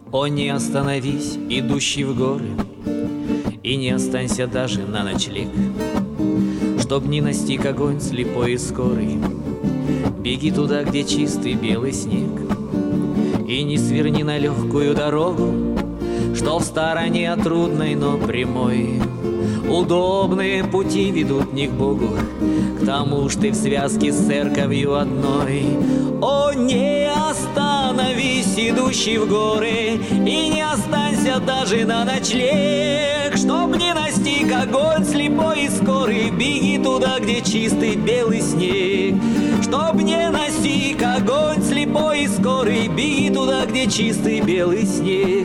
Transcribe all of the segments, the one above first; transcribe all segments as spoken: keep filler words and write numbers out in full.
О, не остановись, идущий в горы, и не останься даже на ночлег, чтоб не настиг огонь слепой и скорый. Беги туда, где чистый белый снег, и не сверни на легкую дорогу, что в стороне от трудной, но прямой. Удобные пути ведут не к Богу, к тому ж ты в связке с церковью одной. О, не остановись, идущий в горы, и не останься даже на ночлег, чтоб не настиг огонь слепой и скорый. Беги туда, где чистый белый снег, чтоб не настиг огонь слепой и скорый. Беги туда, где чистый белый снег.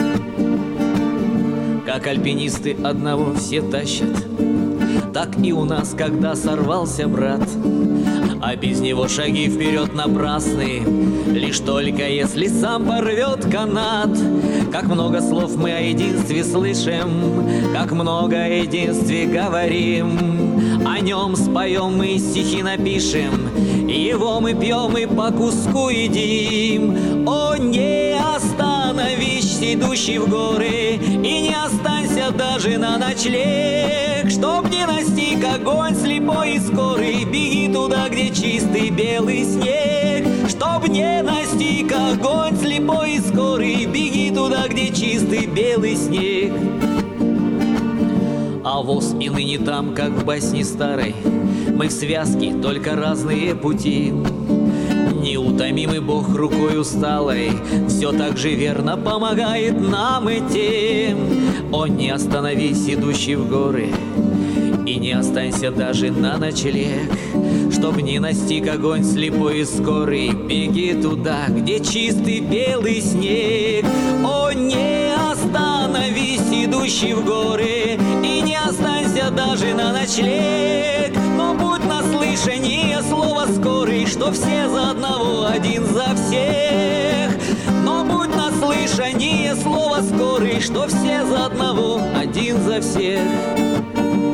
Как альпинисты одного все тащат, так и у нас, когда сорвался брат, а без него шаги вперед напрасны, лишь только если сам порвет канат. Как много слов мы о единстве слышим, как много о единстве говорим, о нем споем мы, стихи напишем, его мы пьем и по куску едим. О, не остановись, идущий в горы, и не останься даже на ночлег, чтоб не настиг огонь слепой и скорый. Беги туда, где чистый белый снег, чтоб не настиг огонь слепой и скорый. Беги туда, где чистый белый снег. А воз и ныне там, как в басне старой, мы в связке, только разные пути. Неутомимый Бог рукой усталой все так же верно помогает нам идти. О, не остановись, идущий в горы, и не останься даже на ночлег, чтоб не настиг огонь слепой и скорый. Беги туда, где чистый белый снег. О, не остановись, идущий в горы, и не останься даже на ночлег, но будь на слышание слова скорый, что все за одного, один за всех. Но будь на слышание слова скорый, что все за одного, один за всех.